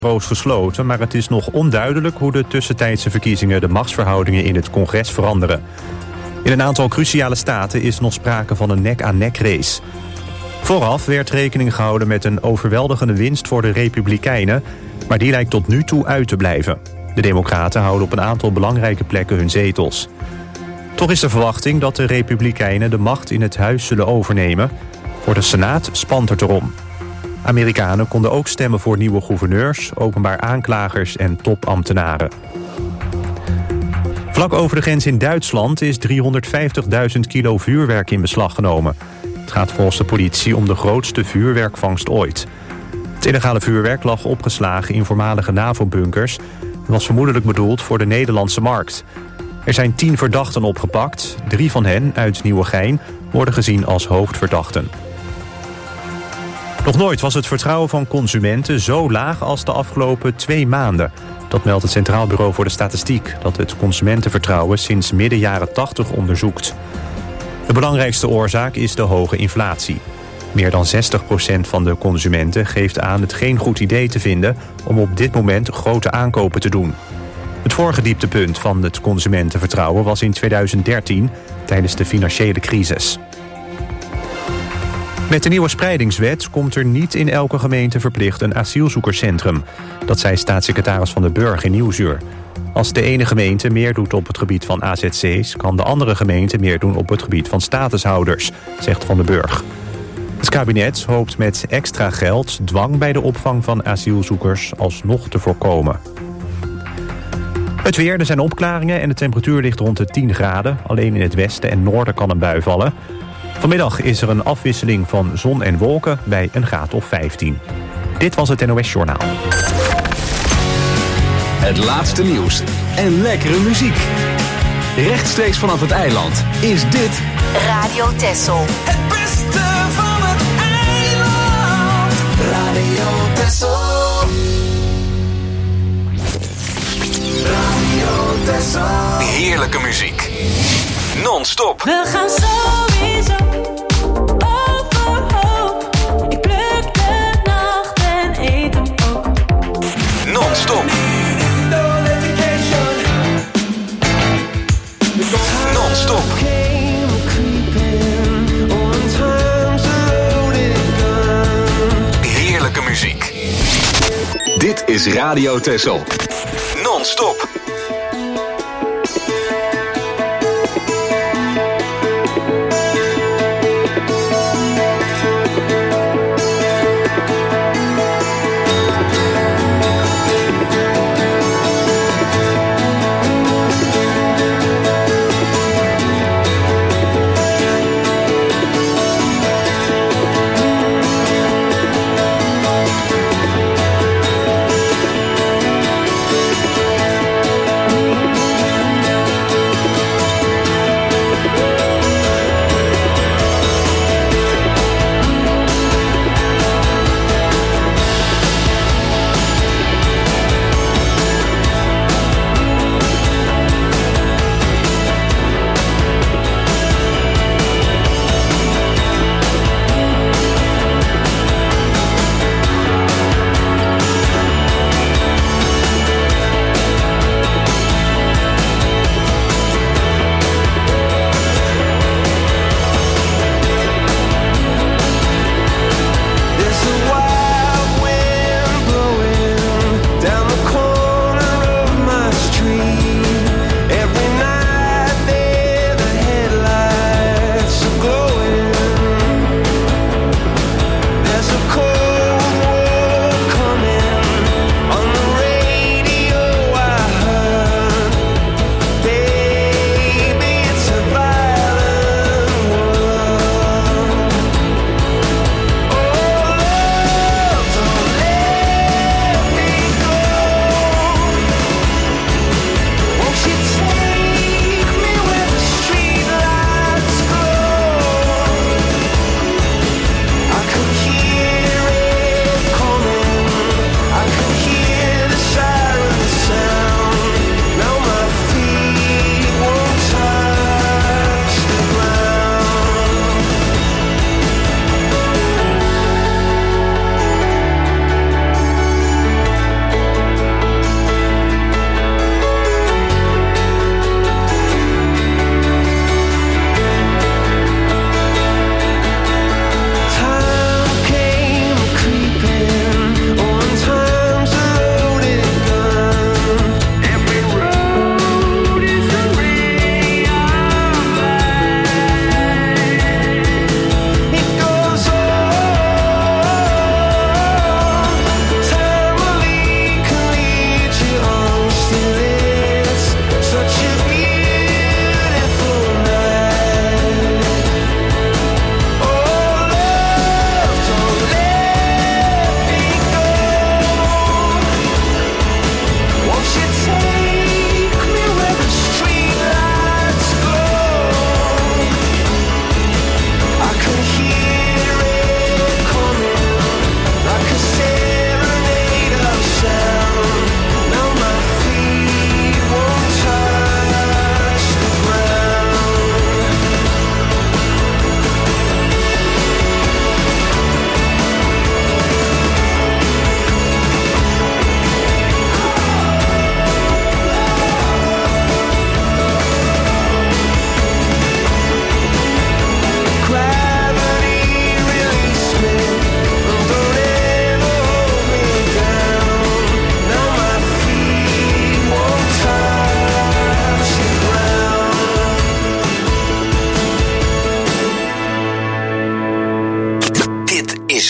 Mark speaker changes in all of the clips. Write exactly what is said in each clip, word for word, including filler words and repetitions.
Speaker 1: bureaus gesloten, maar het is nog onduidelijk hoe de tussentijdse verkiezingen de machtsverhoudingen in het congres veranderen. In een aantal cruciale staten is nog sprake van een nek-aan-nek race. Vooraf werd rekening gehouden met een overweldigende winst voor de Republikeinen, maar die lijkt tot nu toe uit te blijven. De Democraten houden op een aantal belangrijke plekken hun zetels. Toch is de verwachting dat de Republikeinen de macht in het huis zullen overnemen. Voor de Senaat spant het erom. Amerikanen konden ook stemmen voor nieuwe gouverneurs, openbaar aanklagers en topambtenaren. Vlak over de grens in Duitsland is driehonderdvijftigduizend kilo vuurwerk in beslag genomen. Het gaat volgens de politie om de grootste vuurwerkvangst ooit. Het illegale vuurwerk lag opgeslagen in voormalige NAVO-bunkers en was vermoedelijk bedoeld voor de Nederlandse markt. Er zijn tien verdachten opgepakt. Drie van hen, uit Nieuwegein, worden gezien als hoofdverdachten. Nog nooit was het vertrouwen van consumenten zo laag als de afgelopen twee maanden. Dat meldt het Centraal Bureau voor de Statistiek, dat het consumentenvertrouwen sinds midden jaren tachtig onderzoekt. De belangrijkste oorzaak is de hoge inflatie. Meer dan zestig procent van de consumenten geeft aan het geen goed idee te vinden om op dit moment grote aankopen te doen. Het vorige dieptepunt van het consumentenvertrouwen was in tweeduizend dertien, tijdens de financiële crisis. Met de nieuwe spreidingswet komt er niet in elke gemeente verplicht een asielzoekerscentrum. Dat zei staatssecretaris Van den Burg in Nieuwsuur. Als de ene gemeente meer doet op het gebied van A Z C's, kan de andere gemeente meer doen op het gebied van statushouders, zegt Van den Burg. Het kabinet hoopt met extra geld dwang bij de opvang van asielzoekers alsnog te voorkomen. Het weer, er zijn opklaringen en de temperatuur ligt rond de tien graden. Alleen in het westen en noorden kan een bui vallen. Vanmiddag is er een afwisseling van zon en wolken bij een graad of vijftien. Dit was het N O S Journaal.
Speaker 2: Het laatste nieuws en lekkere muziek. Rechtstreeks vanaf het eiland is dit
Speaker 3: Radio Texel.
Speaker 4: Het beste van het eiland. Radio Texel. Radio Texel.
Speaker 2: heerlijke muziek. Non-stop.
Speaker 5: We gaan sowieso overhoop. Ik pluk de nacht en eet hem ook.
Speaker 2: Non-stop. Non-stop. Heerlijke muziek. Dit is Radio Texel. Non-stop.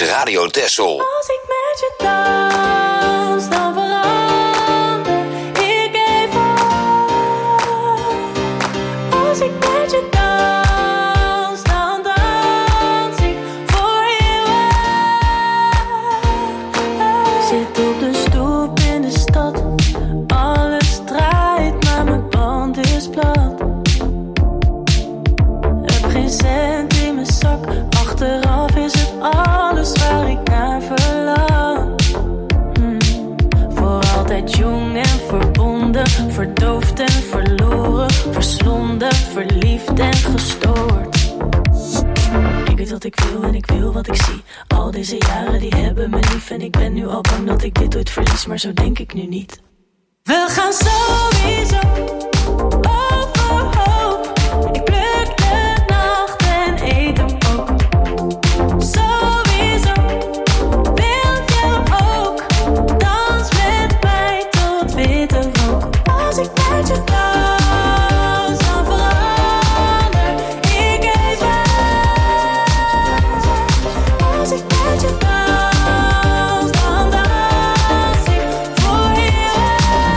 Speaker 2: is Radio Texel.
Speaker 5: Als ik met je dans, dan verander ik even. Als ik met je dans, dan dans ik voor eeuwig. Zit op de stoep in de stad, alles draait, maar mijn band is plat. Heb geen cent in mijn zak, achteraf is het alles waar ik naar verlang. Hmm. Voor altijd jong en verbonden, verdoofd en verloren, verslonden, verliefd en gestoord. Ik weet wat ik wil en ik wil wat ik zie. Al deze jaren die hebben me lief en ik ben nu al bang dat ik dit ooit verlies, maar zo denk ik nu niet. We gaan sowieso overhoop. Ik pluk de nacht en eet hem ook. Sowieso wil je ook. Dans met mij tot witte rook. Als ik met je dans, dan verander ik even. Als ik met je dans, dan dans ik voor eeuwig.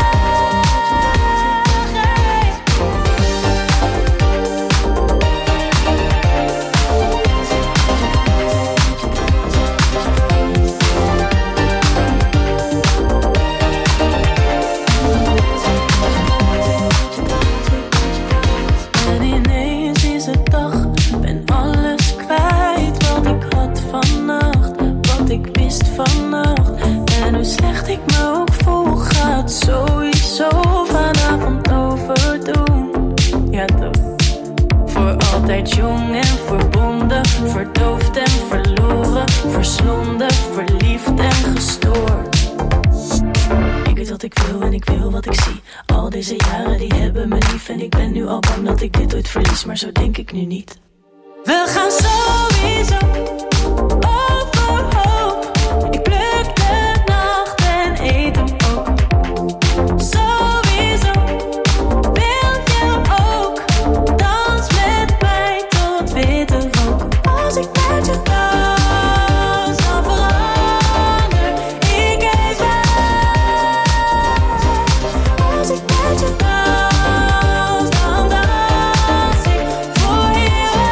Speaker 5: En ineens is het dag, ben alles kwijt wat ik had vannacht, wat ik wist vannacht. En hoe slecht ik me ook voel, gaat sowieso vanavond overdoen. Ja toch. Voor altijd jong en verbonden, verdoofd en verloren, verslonden, verliefd en gestoord. Ik weet wat ik wil en ik wil wat ik zie. Al deze jaren die hebben me lief en ik ben nu al bang dat ik dit ooit verlies, maar zo denk ik nu niet. We gaan sowieso overhoop. Ik pluk de nacht en eet hem ook. Sowieso wil je ook. Dans met mij tot witte rook. Als ik met je dans, dan verander ik even. Als ik met je dans, dan dans ik voor eeuwig.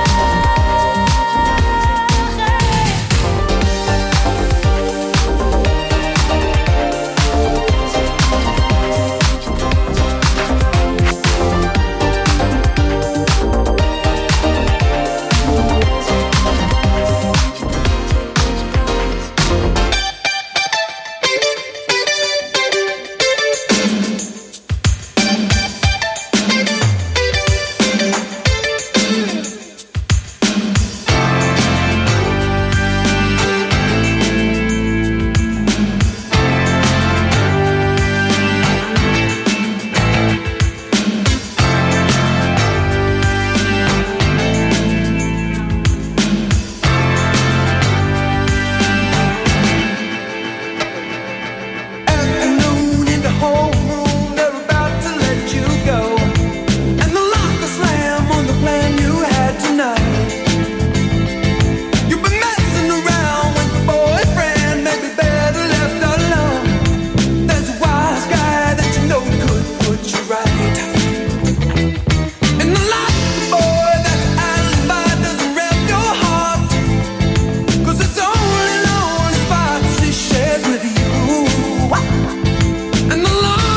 Speaker 5: And the long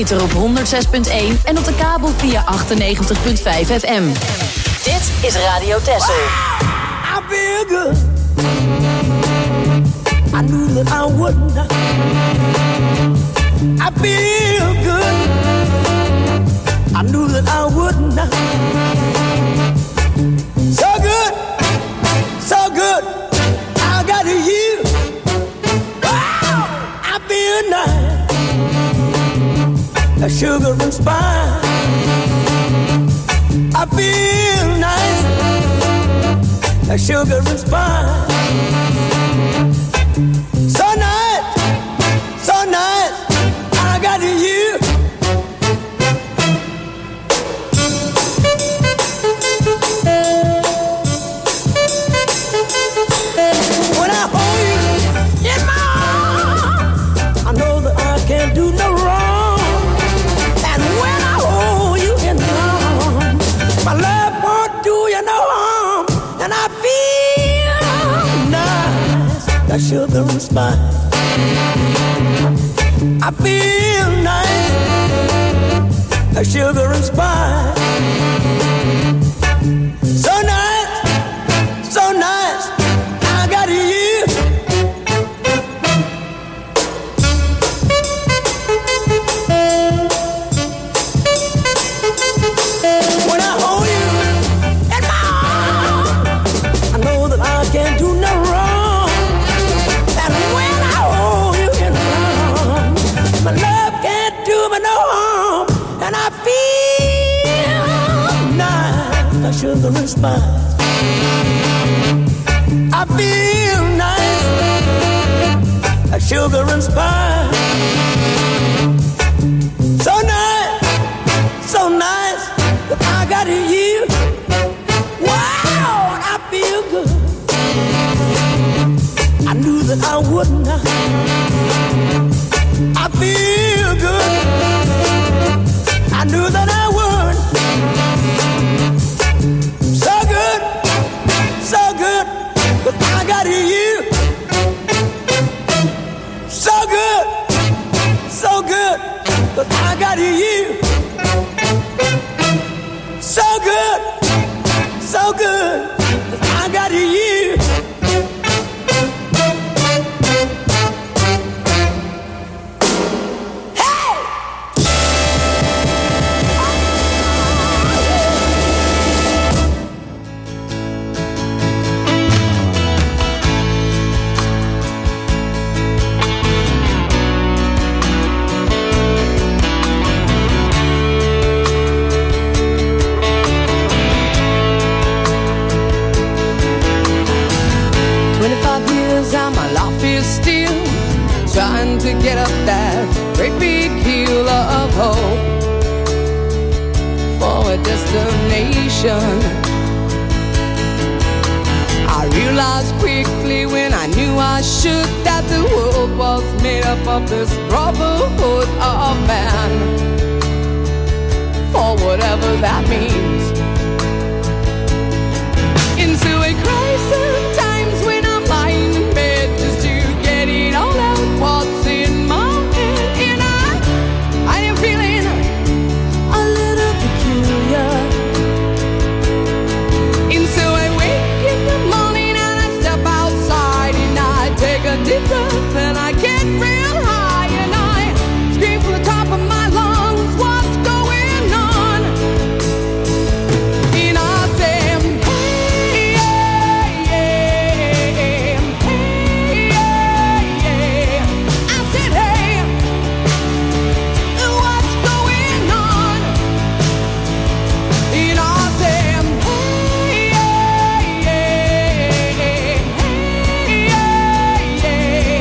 Speaker 3: ether op honderd zes punt één en op de kabel via achtennegentig komma vijf F M. Dit is Radio Texel.
Speaker 6: I feel good. I knew that I would not. I feel good. I knew that I would not. So good, so good. I got you. Wow, I feel nice. A sugar and spice. I feel nice. A sugar and spice. So nice, so nice. I got you. When I hold you in my arms, I know that I can't do no wrong. And when I hold you in my arms, my love won't do you no harm. And I feel nice, that sugar and spice. I feel nice, that sugar and spice. So nice, so nice, I got you. When I hold you in my arms, I know that I can't do no wrong. And when I hold you in my arms, my love can't do me no harm. And I feel nice, like sugar and spice. I feel nice, like sugar and spice. So nice, so nice, that I got you. Wow, I feel good. I knew that I would not. I feel good. I knew that I would. So good, so good, but I got you. So good, so good, but I got you. So good, so good, but I got you.
Speaker 7: Trying to get up that great big hill of hope for a destination. I realized quickly when I knew I should that the world was made up of this brotherhood of man, for whatever that means. Into a crisis times when I'm lying in bed just to get it all out what's in my head. And I, I am feeling a little peculiar. And so I wake in the morning and I step outside and I take a deep breath and I get real high and I scream from the top of my lungs, what's going on? And I say, hey, yeah, yeah, hey, yeah, yeah. I said, hey, what's going on? And I said, hey, yeah, yeah, hey, yeah, yeah.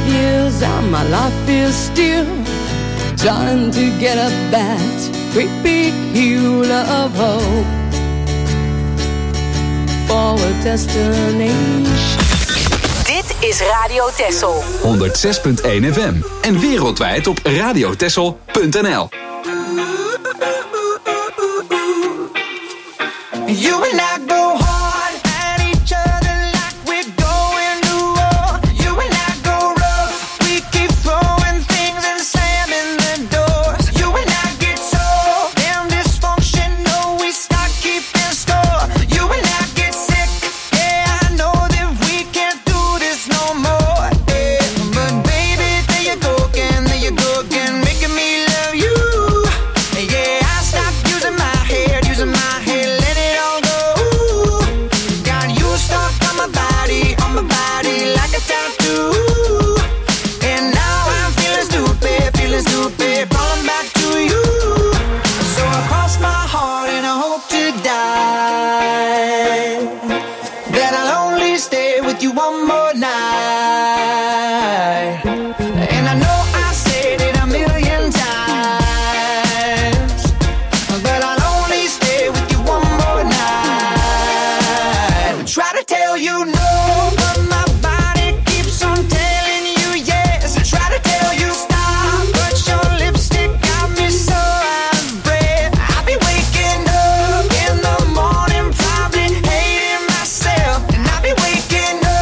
Speaker 7: years and my life is still trying to get up that great big hill of hope for a destination.
Speaker 3: Dit is Radio Texel.
Speaker 2: honderd zes punt één F M en wereldwijd op radiotexel punt n l.
Speaker 4: You and I go hard at each other like we're going to war. You and I go rough, we keep throwing things and slamming the doors. You and I get so damn dysfunctional, we start keeping score. You and I get sick, yeah, I know that we can't do this no more. Yeah. But baby, there you go again, there you go again, making me love you. Yeah, I stopped using my head, using my head. One more night, and I know I said it a million times, but I'll only stay with you one more night. Try to tell you no, but my body keeps on telling you yes. I try to tell you stop, but your lipstick got me so out of breath. I'll be waking up in the morning, probably hating myself, and I'll be waking up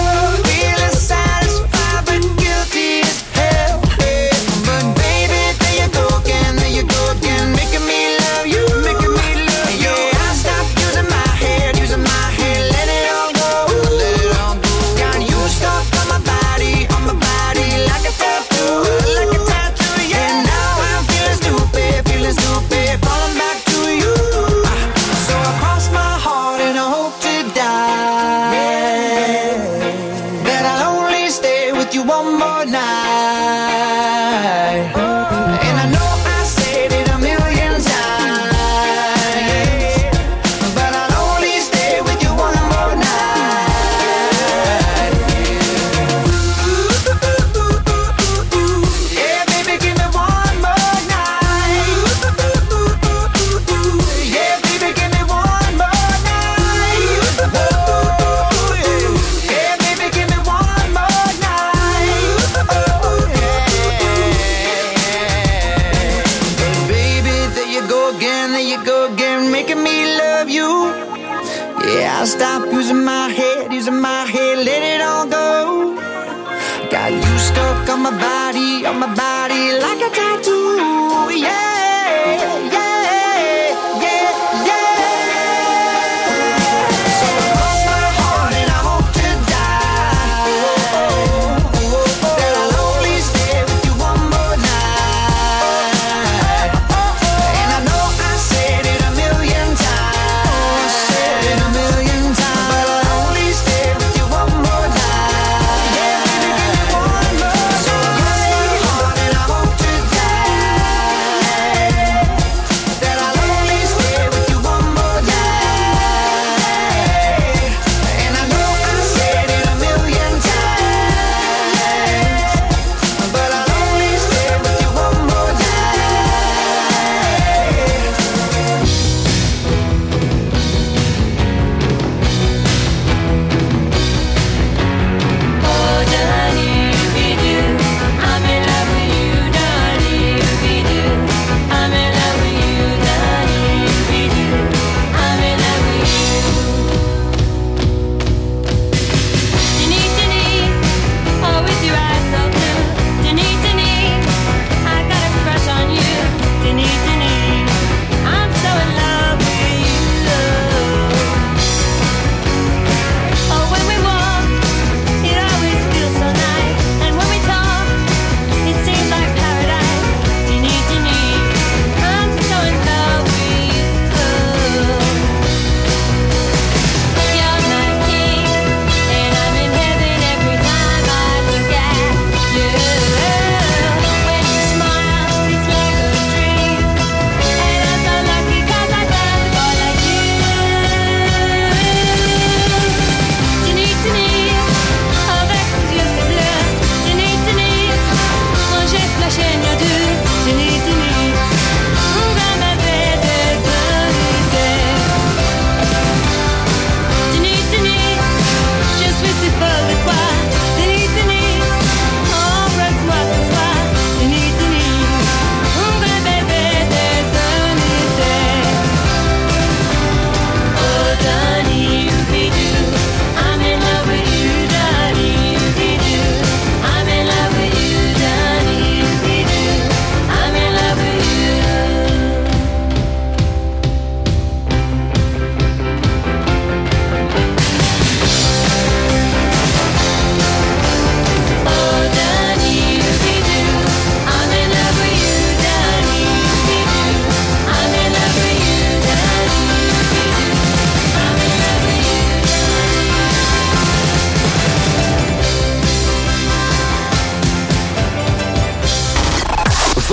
Speaker 4: stop using my head, using my head, let it all go. Got you stuck on my body, on my body like a tattoo. Yeah, yeah, yeah, yeah. So I cross my heart and I hope to die that I'll only stay with you one more night. And I know I said it a million times, said it a million.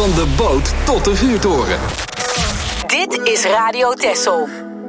Speaker 2: Van de boot tot de vuurtoren.
Speaker 3: Dit is Radio Texel.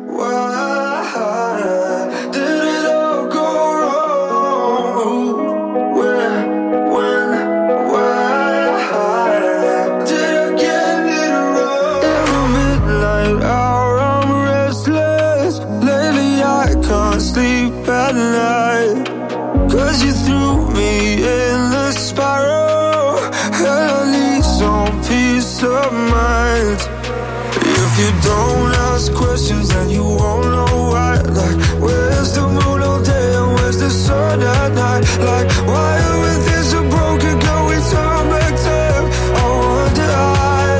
Speaker 8: At night, 'cause you threw me in the spiral, and I need some peace of mind. If you don't ask questions, then you won't know why. Like, where's the moon all day and where's the sun at night? Like, why are we things so broken? Can we turn back time? I wonder why.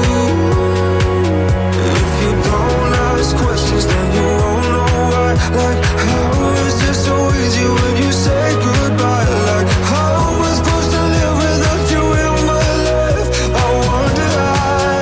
Speaker 8: If you don't ask questions, then you won't know why. Like, how is this so easy when you say goodbye? Like, how am I supposed to live without you in my life? I wonder why.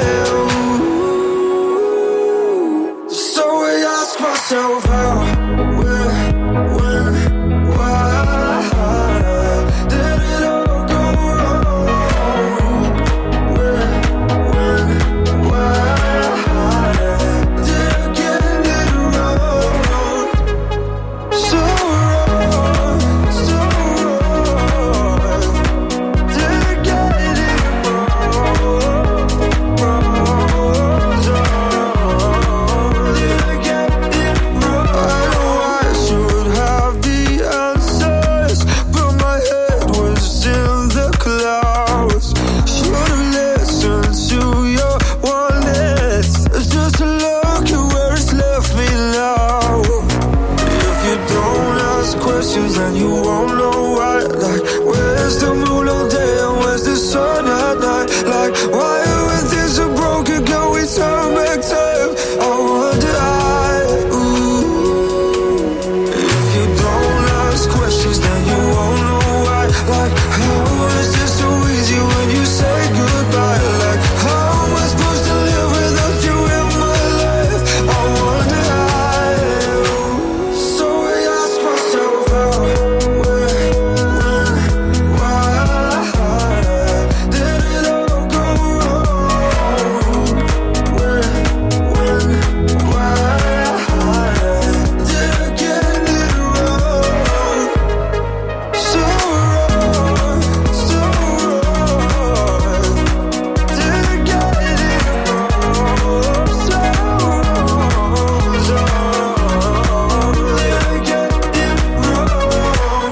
Speaker 8: So I ask myself how, where, when, why did it all go wrong? Where, when, why did I get it wrong? So wrong, so wrong. Did I get it wrong? Wrong, so wrong. Did I get it wrong? I know I should have the answers, but my head was in the clouds. Should have listened to your warnings. It's just a look at where it's left me now. If you don't ask questions, then you won't know why. Like, where's the moon all day and where's the sun at night? Like, why are we things so broken? Can we turn back time? I wonder why. Ooh. If you don't ask questions, then you won't know why. Like, how is this so easy when you say goodbye? Like, how am I supposed to live without you in my life? I wonder why. So I ask myself how, where, when, why did it all go wrong? Where, when, why did I get it wrong? So wrong, so wrong. Did I get it wrong? So wrong, so wrong. Did I get it wrong?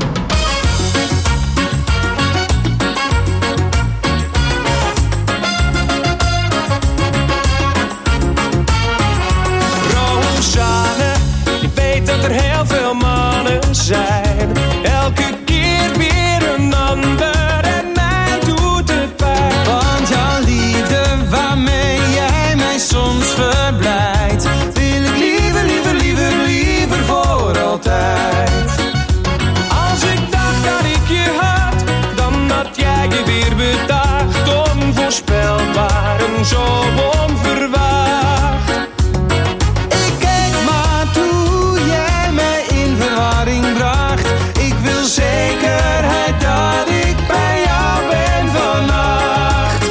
Speaker 9: Rosanne, ik weet dat er heel veel mannen zijn. Elke keer weer een ander en mij doet het pijn. Want jouw liefde waarmee jij mij soms verblijdt, wil ik liever, liever, liever, liever voor altijd. Als ik dacht dat ik je had, dan had jij je weer bedacht. Onvoorspelbaar en zo onverwacht. Ik keek maar toe jij mij in verwarring bracht. Ik wil zekerheid dat ik bij jou ben vannacht.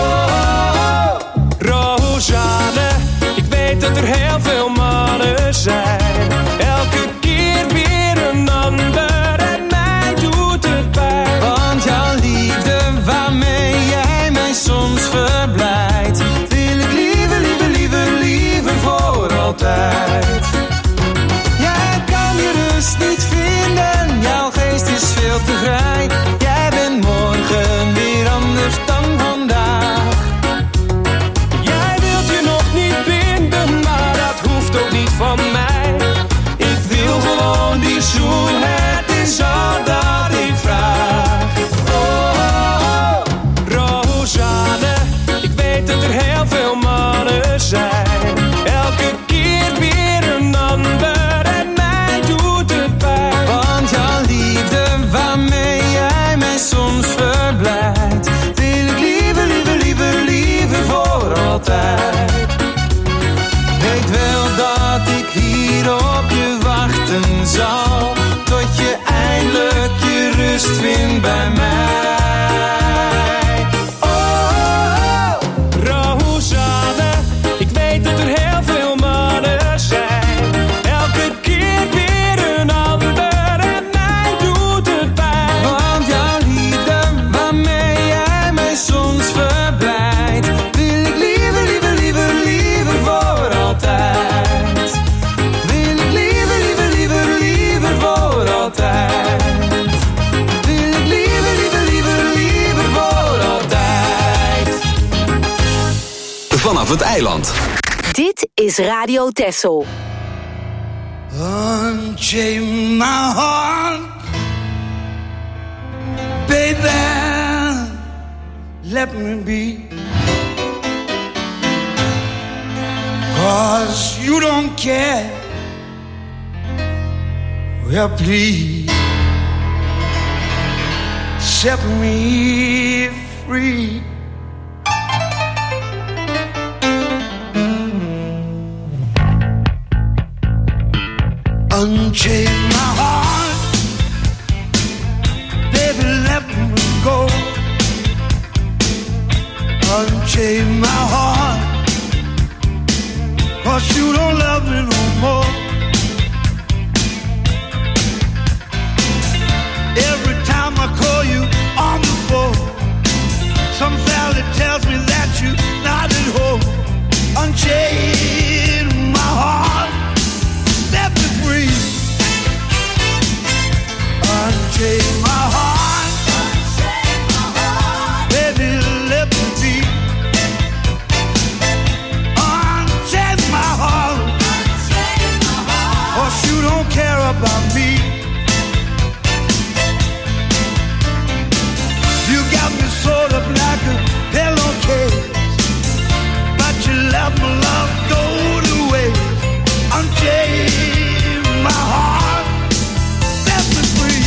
Speaker 9: Oh, Rosanne, ik weet dat er heel veel mannen zijn. Elke keer weer een ander en mij doet het pijn. Want jouw liefde waarmee jij mij soms verblijdt, wil ik liever, liever, liever, liever voor altijd. Jij kan je rust niet vinden, jouw geest is veel te vrij. Jij bent morgen weer anders dan vandaag. Jij wilt je nog niet binden, maar dat hoeft ook niet van mij. Ik wil gewoon die zoen, het is al dat ik vraag. Oh, Rosanne, ik weet dat er heel veel mannen zijn. Elke keer weer een ander en mij doet het pijn. Want jouw liefde waarmee jij mij soms verblijdt, wil ik liever, liever, liever, liever voor altijd. Weet wel dat ik hier op je wachten zal, tot je eindelijk je rust vindt bij mij. Oh,
Speaker 2: vanaf het eiland.
Speaker 3: Dit is Radio Texel.
Speaker 9: Unchain my heart, baby, let me be. 'Cause you don't care. Well, please set me free. Unchain my heart, baby, let me go. Unchain my heart, 'cause you don't love me no more. Every time I call you on the phone, some fella tells me that you're not at home. Unchain my heart, set me free. Unchain my heart, baby, let me be. Unchain my heart, 'cause you don't care about me. You got me sewed up like a pillowcase, but you let my love go to waste. Unchain my heart, set me free.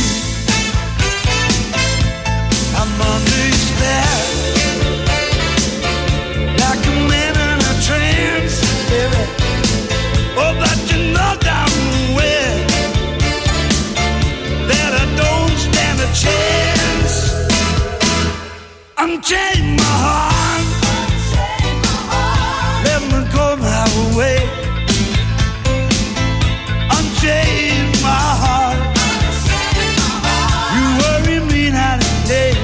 Speaker 9: I'm under your spell, like a man in a trance, baby. Oh, but you know damn well that I don't stand a chance. Unchain my heart, let me go my way. Unchain my heart, you worry me night and day.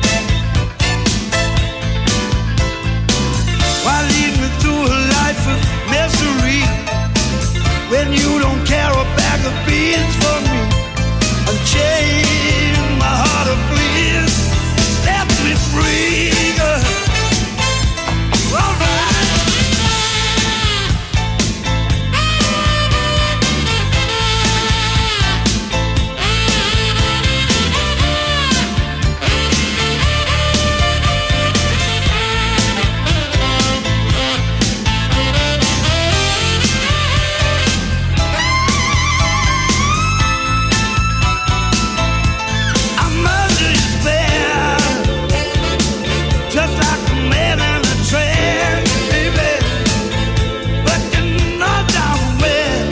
Speaker 9: Why lead me through a life of misery when you don't care a bag of beans for me? Unchain my heart, oh please, set me free. All right. I'm under your spell, just like a man in a trance, baby. But you know damn well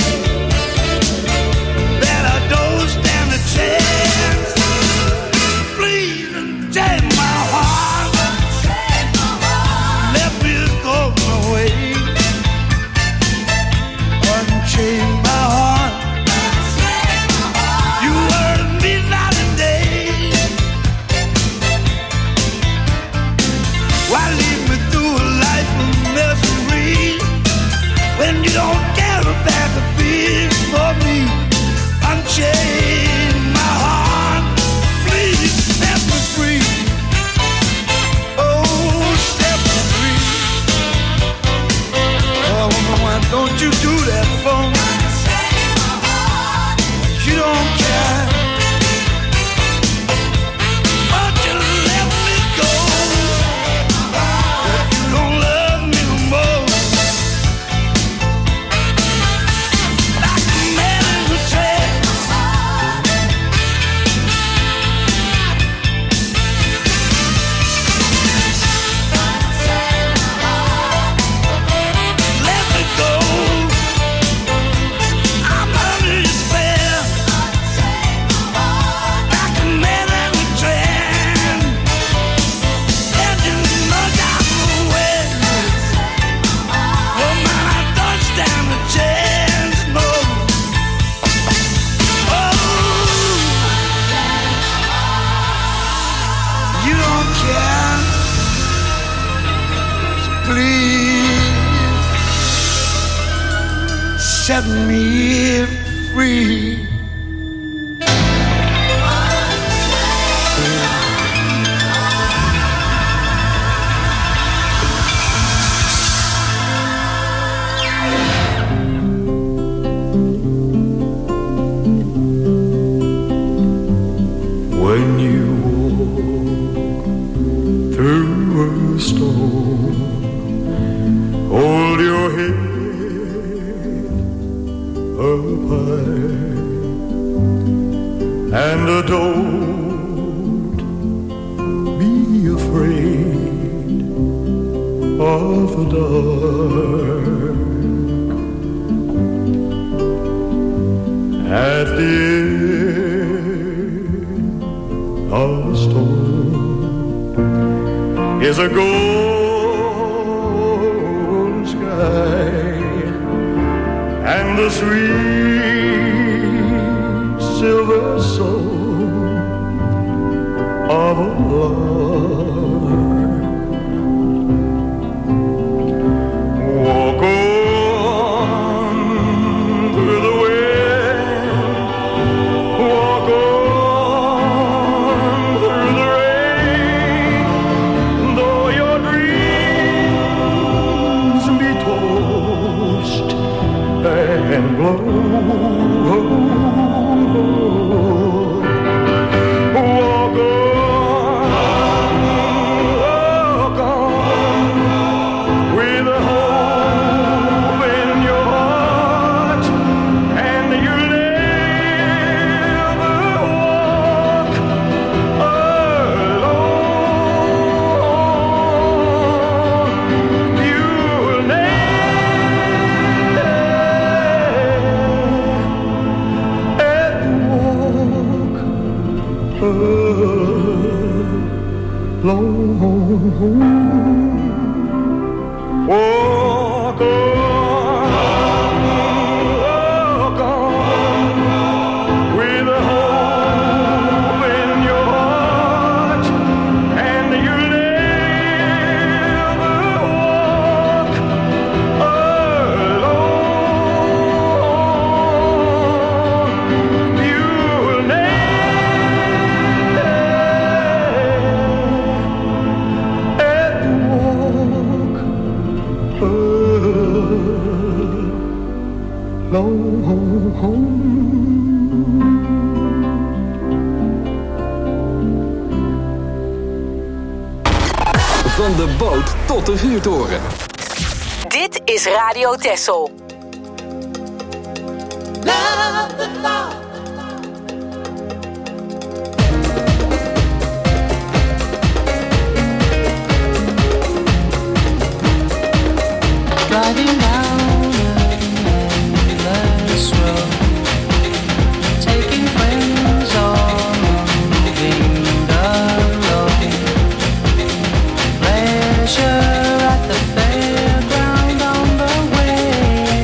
Speaker 9: that I don't stand a chance. Please unchain my heart, let me go my way. Unchain my heart, you worry me night and day. Why lead me through a life of misery when you don't care a bag of beans for me? Unchain my heart, please set me free. Oh, set me free. Oh, why don't you do that for me? You don't care, but you let me go. But you don't love me no more. Like a man in a trance. Let me go. I'm under your spell, like a man in a trance. And you know damn well, oh man, I don't stand a chance, no. Oh, you don't care, so please set me free.
Speaker 10: and uh, don't be afraid of the dark. At the end of the storm is a golden sky and the sweet silver soul of a lark. Walk on through the wind, walk on through the rain, though your dreams be tossed and blown. Walk on, walk on, with a hope in your heart, and you'll never walk alone. You'll never
Speaker 2: Van de boot tot de vuurtoren.
Speaker 3: Dit is Radio Texel.
Speaker 5: Love the thought. Driving down an endless road, taking friends or moving alone. Pleasure at the fairground on the way.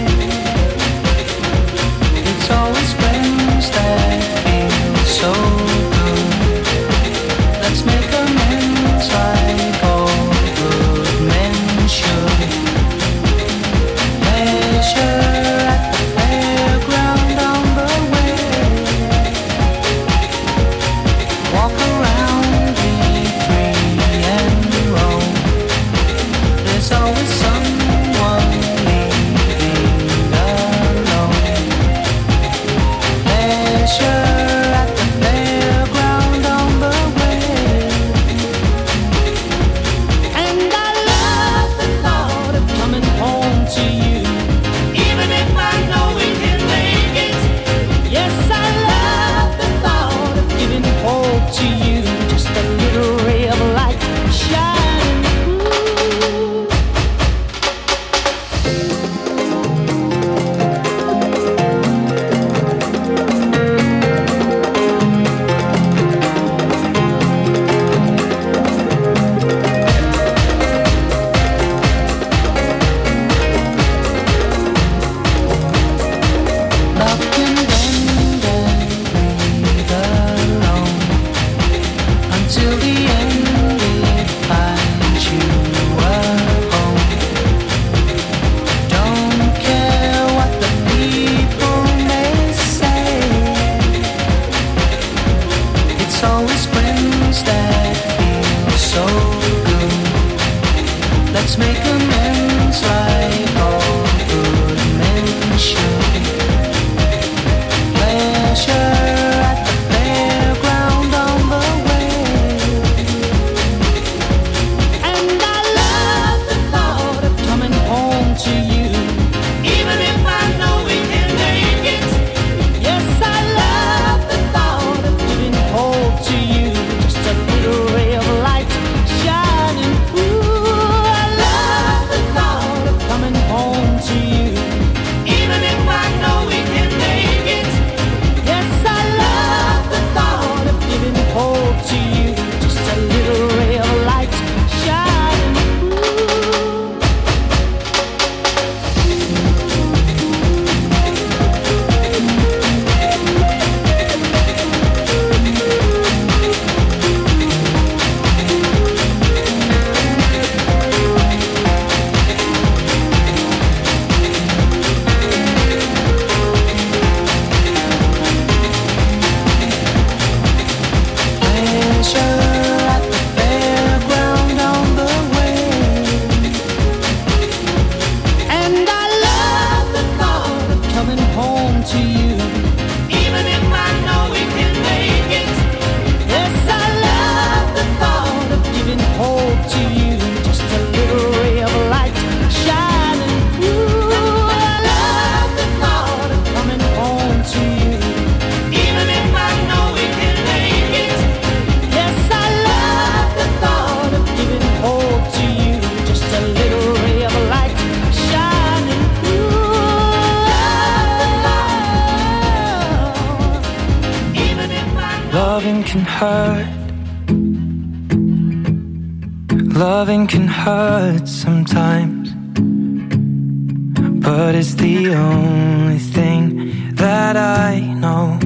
Speaker 5: It's always friends that feel so good. Let's make amends like all good men should. Pleasure at the fairground on the way. Walk around, be free and roam. There's always someone leaving alone. Pleasure at the fairground on the way. And I love the thought of coming home to you, even if I know we can make it. Yes, I love the thought of giving hope to you, just a little ray of light shining through. Love can bend and breathe alone until the end it finds you a home. Don't care what the people may say. It's always friends that feel so good. Let's make amends like all good men should. Pleasure at the fairground on the way. And I love the thought of coming home to you, even if I know we can make it. Yes, I love the thought of
Speaker 9: Loving can hurt. Loving can hurt sometimes, but it's the only thing that I know.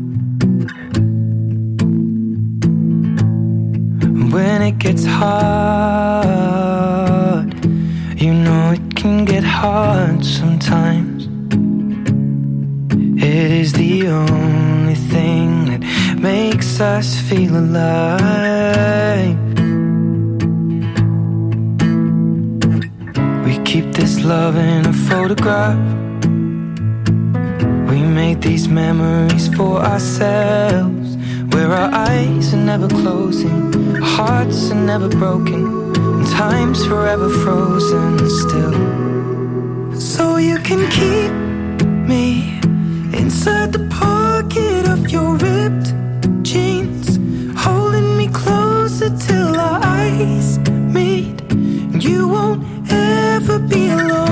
Speaker 9: When it gets hard, you know it can get hard sometimes. It is the only thing that makes us feel alive. We keep this love in a photograph. We made these memories for ourselves, where our eyes are never closing, our hearts are never broken, and time's forever frozen still. So you can keep me inside the pocket of your ripped jeans, holding me closer till our eyes meet. You won't ever be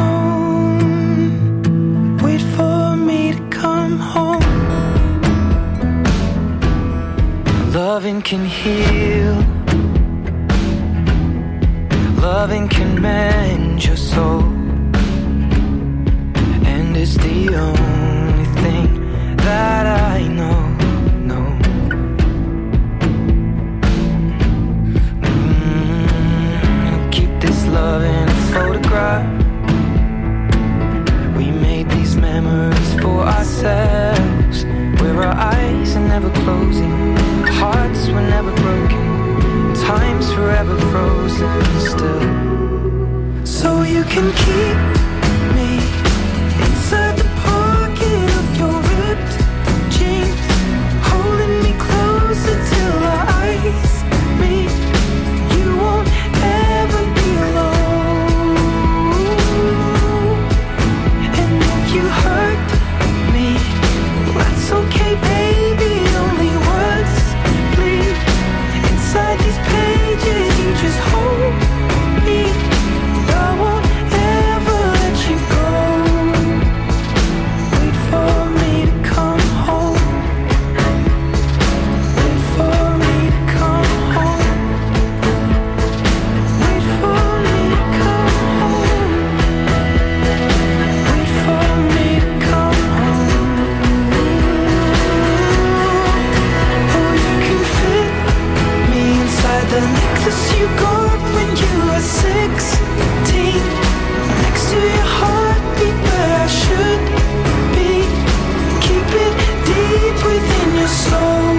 Speaker 9: alone. Wait for me to come home. Loving can heal. Loving can mend your soul. And it's the only thing that I know, know. Mm, keep this love in a photograph. We made these memories for ourselves, where our eyes are never closing, hearts were never broken, time's forever frozen still. So you can keep me inside the pocket of your ripped jeans, holding me closer till our eyes meet. You won't ever be alone. And if you hurt me, that's okay, baby. Only words bleed inside these pages. You just hold me. I won't ever let you go. Wait for me to come home. Wait for me to come home. Wait for me to come home. Wait for me to come home. Oh, you can fit me inside the necklace you got when you were sixteen, next to your heartbeat where I should be. Keep it deep within your soul.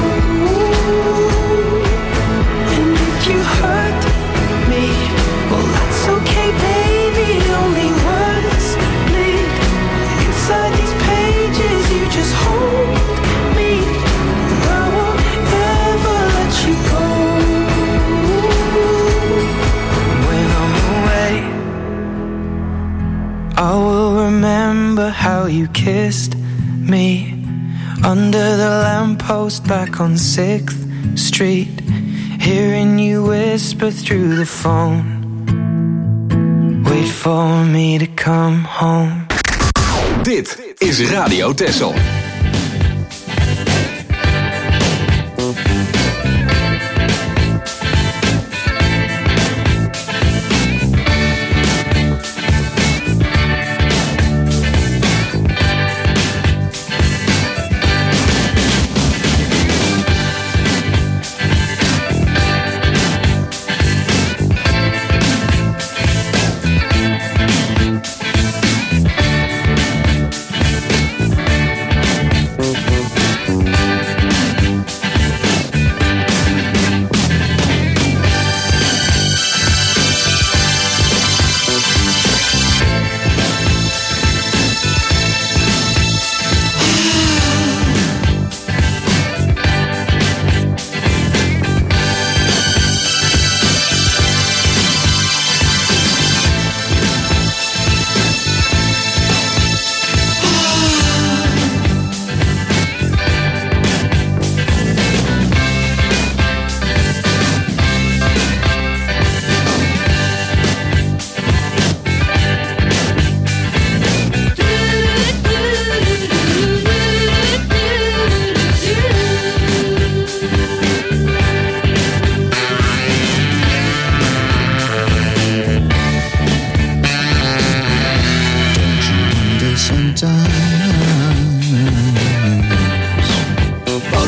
Speaker 9: And if you hurt me, well, that's okay, baby. Only words bleed inside these pages. You just hold me. I won't ever let you go. When I'm away, I will remember how you kissed me under the lamppost back on sixth Street, hearing you whisper through the phone. Wait for me to come home.
Speaker 2: Dit is Radio Texel.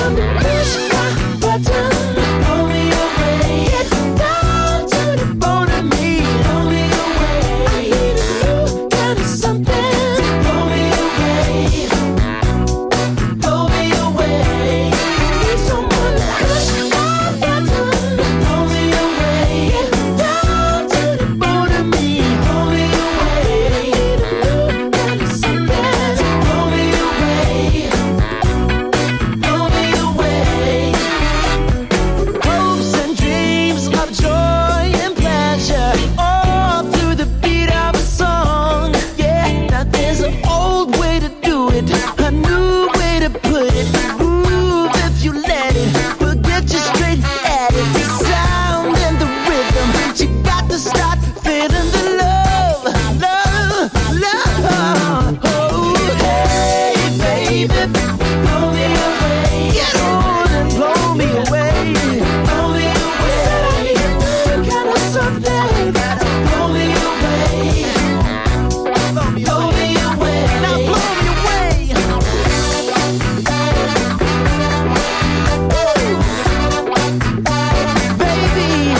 Speaker 6: time to push my button. Blow me away. Get down to the bone of me. Blow me away. I need a new kind of something to blow me away. Blow me away. Need someone to push my button. Blow me away. Get down to the bone of me. Blow me away. I need a new kind of something to blow me away. Blow me away. Hopes and dreams of joy and pleasure, all through the beat of a song. Yeah, now there's an old way to do it, a new way to put it. Move if you let it, we'll get you straight at it. The sound and the rhythm, you got to start feeling the love, love, love. Oh, hey, baby, blow me away. Get on and blow me away. Blow me away. Said I need a new kind of something that'll blow me away. Blow me away. Now blow me away. Baby.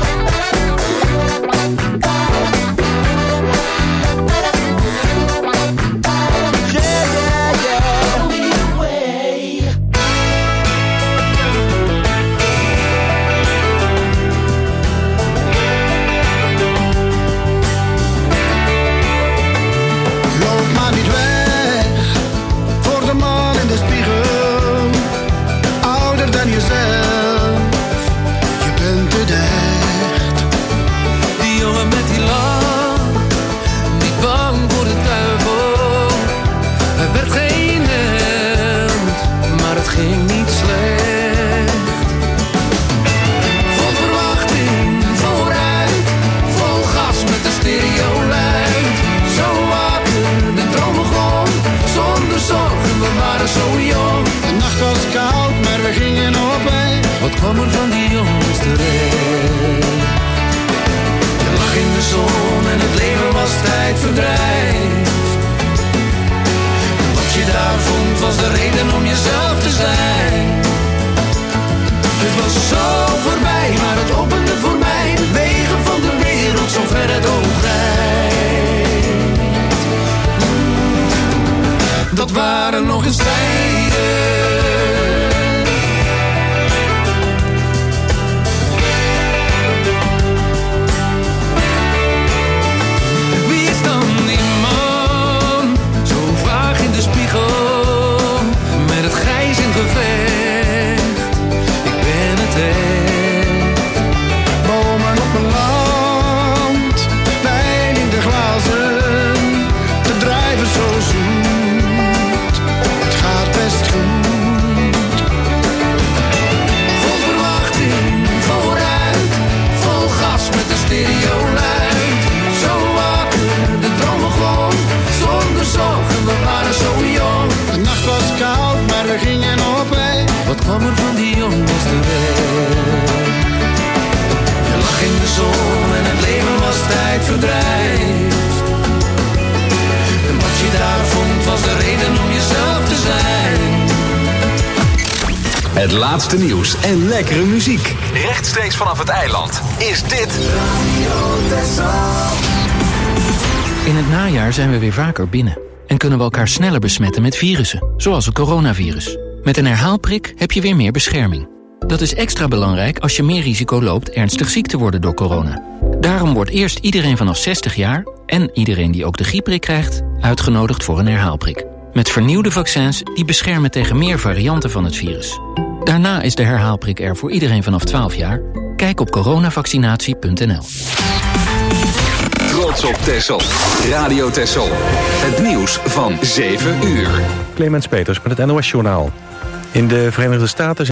Speaker 6: Yeah, yeah, yeah. Blow me away.
Speaker 9: Loop maar niet weg voor de man in de spiegel. Ouder dan jezelf, je bent het echt.
Speaker 11: Die jongen met die lach, niet bang voor de duivel. Hij werd geen held, maar het ging niet slecht. Vol verwachting, vooruit, vol gas met de stereo luid. Zo wakker, de droom begon, zonder zorgen, we waren zo jong.
Speaker 9: De nacht was koud, maar we gingen op weg.
Speaker 11: Wat kwam er van die jongens terecht? Je lag in de zon en het leven was tijdverdrijf. Wat je daar vond was de reden om jezelf te zijn. Het was zo voorbij, maar het opende voor mij de wegen van de wereld, zo ver het oog reikt. Dat waren nog eens tijden. Wie is dan die man, zo vaag in de spiegel, met het grijs in gevecht? Ik ben het echt.
Speaker 9: Bomen op een land, wijn in de glazen, de drijven zo zoet, het gaat best goed.
Speaker 11: Vol verwachting, vooruit, vol gas met de stereo luid. Zo wakker, de droom begon, zonder zorgen, we waren zo jong.
Speaker 9: De nacht was koud, maar we gingen op weg.
Speaker 11: Wat kwam er van die jongens terecht? Je lag in de zon en het leven was tijdverdrijf. En wat je daar vond was de reden om jezelf te zijn.
Speaker 2: Het laatste nieuws en lekkere muziek. Rechtstreeks vanaf het eiland is dit
Speaker 12: In het najaar zijn we weer vaker binnen en kunnen we elkaar sneller besmetten met virussen, zoals het coronavirus. Met een herhaalprik heb je weer meer bescherming. Dat is extra belangrijk als je meer risico loopt ernstig ziek te worden door corona. Daarom wordt eerst iedereen vanaf zestig jaar en iedereen die ook de griepprik krijgt uitgenodigd voor een herhaalprik. Met vernieuwde vaccins die beschermen tegen meer varianten van het virus. Daarna is de herhaalprik er voor iedereen vanaf twaalf jaar. Kijk op coronavaccinatie punt n l.
Speaker 2: Trots op Texel. Radio Texel. Het nieuws van zeven uur.
Speaker 1: Clemens Peters met het N O S-journaal. In de Verenigde Staten